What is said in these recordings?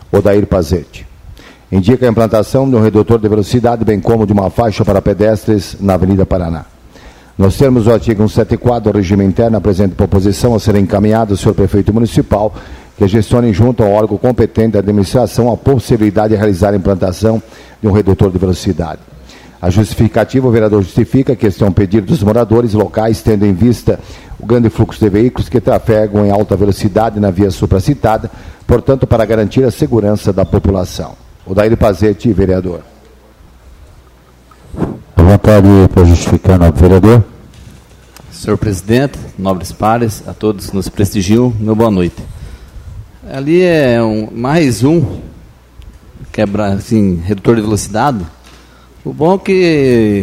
Odair Pazete. Indica a implantação de um redutor de velocidade, bem como de uma faixa para pedestres na Avenida Paraná. Nos termos do artigo 174 do regime interno, apresenta proposição a ser encaminhada ao senhor prefeito municipal, que gestione junto ao órgão competente da administração a possibilidade de realizar a implantação de um redutor de velocidade. A justificativa, o vereador justifica que este é um pedido dos moradores locais, tendo em vista o grande fluxo de veículos que trafegam em alta velocidade na via supracitada, portanto, para garantir a segurança da população. Odair Pazete, vereador. À vontade para justificar, nobre vereador. Senhor presidente, nobres pares, a todos que nos prestigiam, meu boa noite. Ali é mais um redutor de velocidade. O bom é que,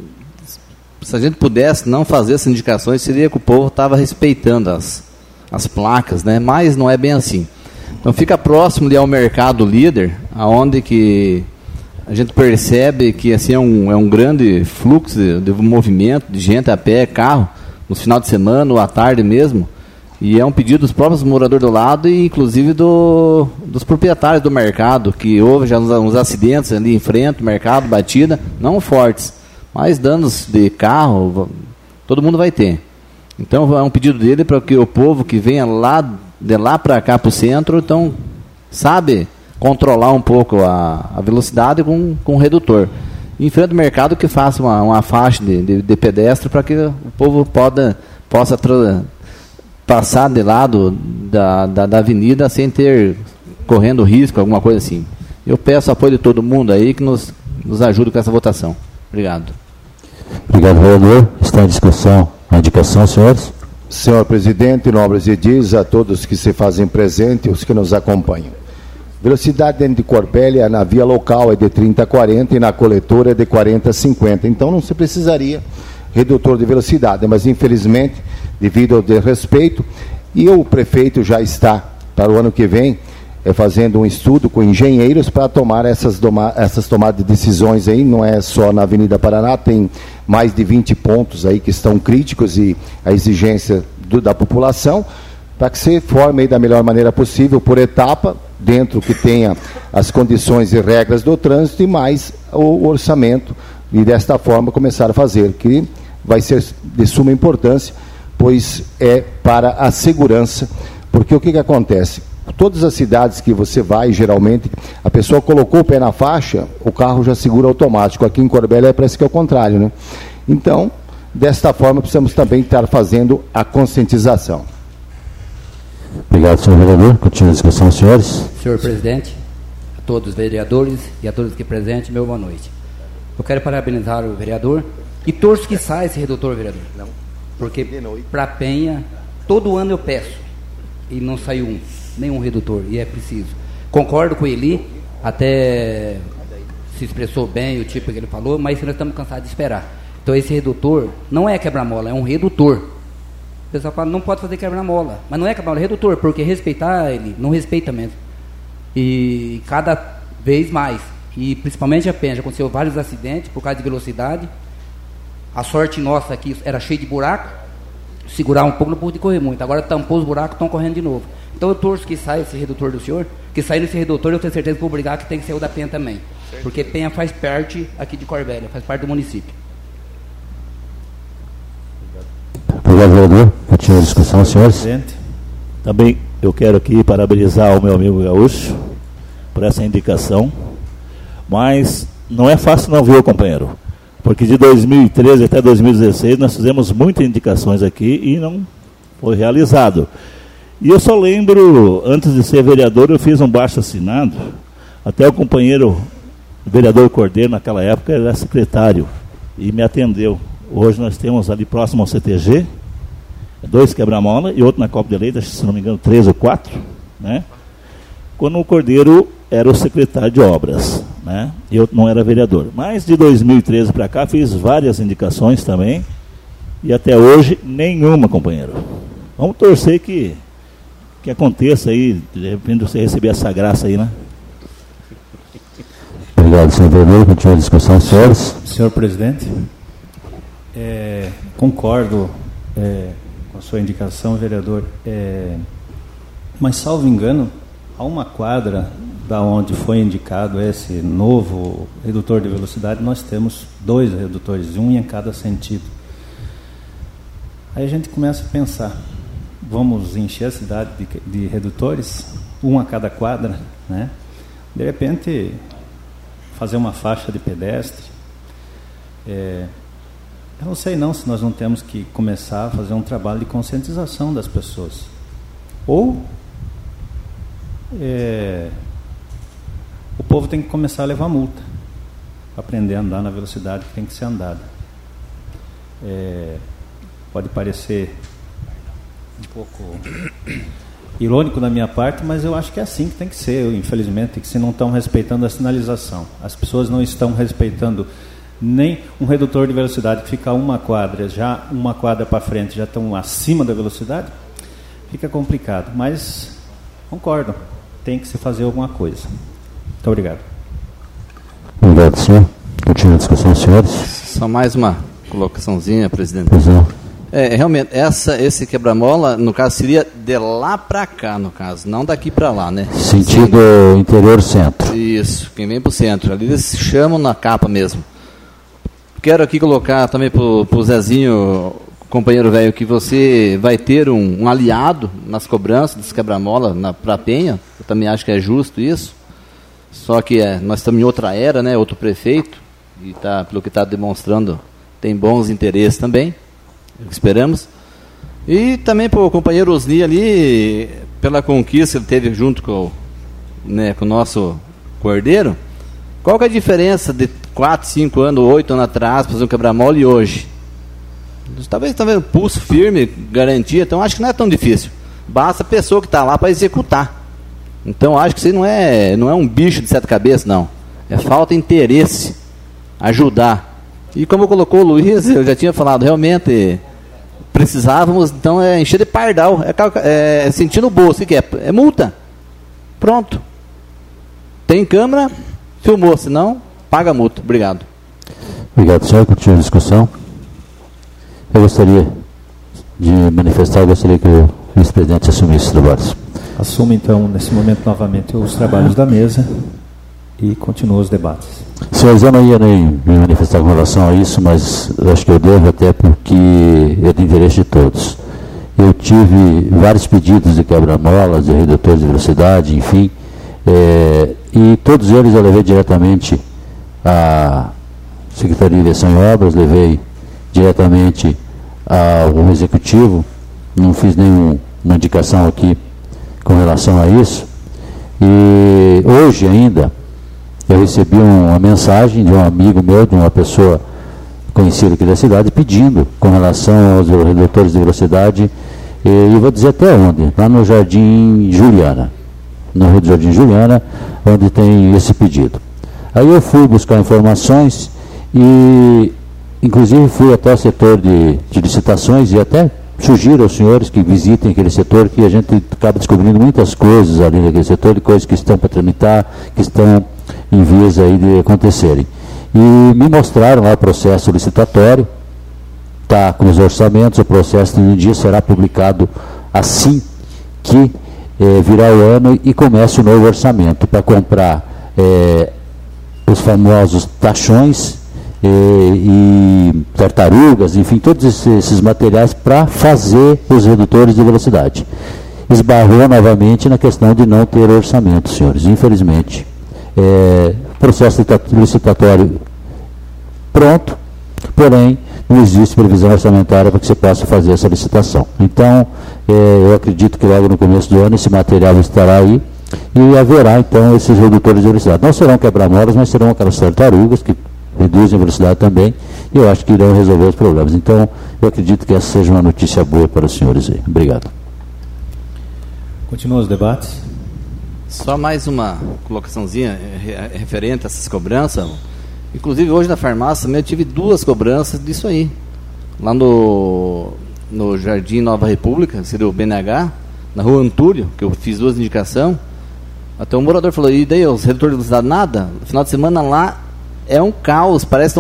se a gente pudesse não fazer essas indicações, seria que o povo estava respeitando as placas, né? Mas não é bem assim. Então fica próximo ali ao mercado líder, aonde que a gente percebe que assim, é um grande fluxo de movimento, de gente a pé, carro, no final de semana ou à tarde mesmo. E é um pedido dos próprios moradores do lado e inclusive dos proprietários do mercado, que houve já uns acidentes ali em frente, mercado, batida, não fortes, mas danos de carro, todo mundo vai ter. Então é um pedido dele para que o povo que venha de lá para cá para o centro, então sabe controlar um pouco a velocidade com um redutor. Em frente ao mercado que faça uma faixa de pedestre para que o povo possa passar de lado da avenida sem ter correndo risco, alguma coisa assim. Eu peço apoio de todo mundo aí que nos ajude com essa votação. Obrigado. Obrigado, vereador. Está em discussão a indicação, senhores. Senhor presidente, nobres edis, a todos que se fazem presente e os que nos acompanham. Velocidade dentro de Corbélia na via local é de 30 a 40 e na coletora é de 40 a 50. Então não se precisaria redutor de velocidade, mas infelizmente, devido ao desrespeito, e o prefeito já está, para o ano que vem, fazendo um estudo com engenheiros para tomar essas tomadas de decisões aí, não é só na Avenida Paraná, tem mais de 20 pontos aí que estão críticos e a exigência da população, para que se forme aí da melhor maneira possível, por etapa, dentro que tenha as condições e regras do trânsito e mais o orçamento, e desta forma começar a fazer, que vai ser de suma importância, pois é para a segurança, porque o que acontece? Todas as cidades que você vai, geralmente, a pessoa colocou o pé na faixa, o carro já segura automático. Aqui em Corbélia parece que é o contrário, né? Então, desta forma, precisamos também estar fazendo a conscientização. Obrigado, senhor vereador. Continua a discussão, senhores. Senhor presidente, a todos os vereadores e a todos aqui presentes, meu boa noite. Eu quero parabenizar o vereador e torço que saia esse redutor, vereador. Não. Porque para Penha, todo ano eu peço e não saiu nenhum redutor, e é preciso. Concordo com ele, até se expressou bem o tipo que ele falou, mas nós estamos cansados de esperar. Então esse redutor não é quebra-mola, é um redutor. O pessoal fala, não pode fazer quebra-mola, mas não é quebra-mola, é redutor, porque respeitar ele, não respeita mesmo. E cada vez mais, e principalmente a Penha, já aconteceu vários acidentes por causa de velocidade. A sorte nossa aqui era cheia de buraco, segurar um pouco não pôde correr muito, agora tampou os buracos, estão correndo de novo. Então eu torço que saia esse redutor do senhor, que saindo esse redutor eu tenho certeza que vou obrigar que tem que ser o da Penha também, porque Penha faz parte aqui de Corbélia, faz parte do município. Obrigado, vereador. Continua a discussão, senhores. Também eu quero aqui parabenizar o meu amigo Gaúcho por essa indicação, mas não é fácil não, viu, companheiro? Porque de 2013 até 2016 nós fizemos muitas indicações aqui e não foi realizado. E eu só lembro, antes de ser vereador, eu fiz um baixo-assinado, até o companheiro o vereador Cordeiro, naquela época, era secretário e me atendeu. Hoje nós temos ali próximo ao CTG, 2 quebra-mola e outro na Copa de Leite, se não me engano 3 ou 4, né? Quando o Cordeiro era o secretário de obras, né? Eu não era vereador. Mas de 2013 para cá fiz várias indicações também e até hoje nenhuma, companheiro. Vamos torcer que aconteça aí, de repente você receber essa graça aí, né? Obrigado, senhor vereador. Continua a discussão, senhores. Senhor presidente, concordo com a sua indicação, vereador, mas salvo engano, há uma quadra da onde foi indicado esse novo redutor de velocidade, nós temos 2 redutores, um em cada sentido. Aí a gente começa a pensar, vamos encher a cidade de redutores, um a cada quadra, né? De repente, fazer uma faixa de pedestre. Eu não sei não se nós não temos que começar a fazer um trabalho de conscientização das pessoas. Ou o povo tem que começar a levar multa, aprender a andar na velocidade que tem que ser andada. Pode parecer um pouco irônico da minha parte, mas eu acho que é assim que tem que ser, infelizmente, que se não estão respeitando a sinalização. As pessoas não estão respeitando nem um redutor de velocidade que fica uma quadra, já uma quadra para frente, já estão acima da velocidade, fica complicado. Mas concordo, tem que se fazer alguma coisa. Muito obrigado. Obrigado, senhor. Continua a discussão, senhores. Só mais uma colocaçãozinha, presidente. Pois não. Realmente, esse quebra-mola, no caso, seria de lá para cá, no caso, não daqui para lá, né? Sentido interior-centro. Isso, quem vem para o centro. Ali eles chamam na capa mesmo. Quero aqui colocar também para o Zezinho, companheiro velho, que você vai ter um aliado nas cobranças desse quebra-mola para a Penha. Eu também acho que é justo isso. Só que nós estamos em outra era, né? Outro prefeito, e pelo que está demonstrando, tem bons interesses também. Esperamos. E também para o companheiro Osni ali, pela conquista que ele teve junto com o nosso Cordeiro. Qual que é a diferença de 4, 5 anos, 8 anos atrás, fazer um quebra-mola e hoje? Talvez pulso firme, garantia, então acho que não é tão difícil. Basta a pessoa que está lá para executar. Então acho que isso não é um bicho de 7 cabeças, não. É falta de interesse, ajudar. E como colocou o Luiz, eu já tinha falado, realmente precisávamos, então, encher de pardal, sentir no bolso, o que é multa. Pronto. Tem câmera, filmou, senão, paga a multa. Obrigado. Obrigado, senhor. Continua a discussão. Eu gostaria de manifestar, gostaria que o vice-presidente assumisse os trabalhos. Assumo, então, nesse momento, novamente, os trabalhos da mesa e continuo os debates. Senhores, eu não ia nem me manifestar com relação a isso, mas eu acho que eu devo, até porque é de interesse de todos. Eu tive vários pedidos de quebra-molas, de redutores de velocidade, enfim, e todos eles eu levei diretamente à Secretaria de Direção e Obras, levei diretamente ao Executivo, não fiz nenhuma indicação aqui com relação a isso. E hoje ainda eu recebi uma mensagem de um amigo meu, de uma pessoa conhecida aqui da cidade, pedindo com relação aos redutores de velocidade, e vou dizer até onde, lá no Jardim Juliana, no Rio do Jardim Juliana, onde tem esse pedido. Aí eu fui buscar informações e, inclusive, fui até o setor de licitações e até sugiro aos senhores que visitem aquele setor, que a gente acaba descobrindo muitas coisas ali naquele setor, de coisas que estão para tramitar, que estão em vias aí de acontecerem. E me mostraram lá o processo licitatório, está com os orçamentos, o processo de um dia será publicado assim que virar o ano e comece o novo orçamento para comprar os famosos tachões e tartarugas, enfim, todos esses materiais para fazer os redutores de velocidade. Esbarrou novamente na questão de não ter orçamento, senhores, infelizmente. Processo licitatório pronto, porém não existe previsão orçamentária para que você possa fazer essa licitação. Então, eu acredito que logo no começo do ano esse material estará aí e haverá então esses redutores de velocidade. Não serão quebra-molas, mas serão aquelas tartarugas que reduzem a velocidade também, e eu acho que irão resolver os problemas. Então, eu acredito que essa seja uma notícia boa para os senhores aí. Obrigado. Continua os debates. Só mais uma colocaçãozinha referente a essas cobranças. Inclusive, hoje na farmácia também eu tive 2 cobranças disso aí. Lá no Jardim Nova República, seria o BNH, na rua Antúlio, que eu fiz 2 indicações. Até um morador falou, e daí, os redutores de velocidade nada? No final de semana lá é um caos, parece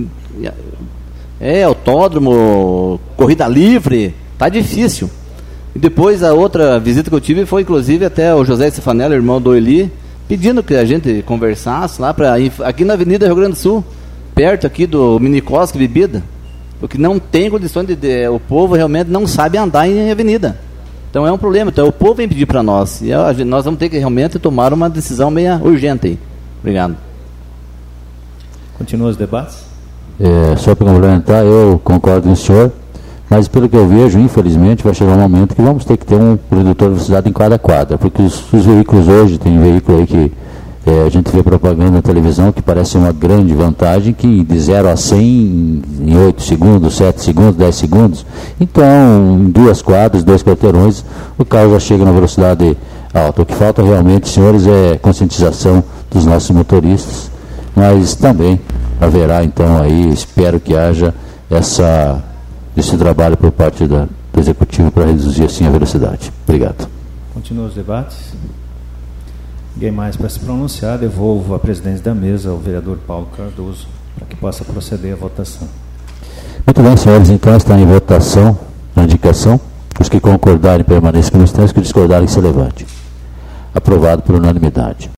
autódromo, corrida livre, tá difícil. E depois a outra visita que eu tive foi inclusive até o José Stefanello, irmão do Eli, pedindo que a gente conversasse lá aqui na Avenida Rio Grande do Sul, perto aqui do Minicosque Bebida, porque não tem condições o povo realmente não sabe andar em avenida. Então é um problema. Então o povo vem pedir para nós. E nós vamos ter que realmente tomar uma decisão meio urgente aí. Obrigado. Continua os debates? Só para complementar, eu concordo com o senhor, mas pelo que eu vejo, infelizmente, vai chegar um momento que vamos ter que ter um redutor de velocidade em cada quadra, porque os veículos hoje, tem veículo aí que a gente vê propaganda na televisão que parece uma grande vantagem, que de 0 a 100 em 8 segundos, 7 segundos, 10 segundos. Então, em 2 quadras, 2 quarteirões, o carro já chega na velocidade alta. O que falta realmente, senhores, é conscientização dos nossos motoristas, mas também haverá, então, aí, espero que haja esse trabalho por parte do Executivo para reduzir, assim, a velocidade. Obrigado. Continua os debates. Ninguém mais para se pronunciar, devolvo a presidência da mesa ao vereador Paulo Cardoso, para que possa proceder à votação. Muito bem, senhores, então está em votação a indicação. Os que concordarem permaneçam como estão, os que discordarem se levante. Aprovado por unanimidade.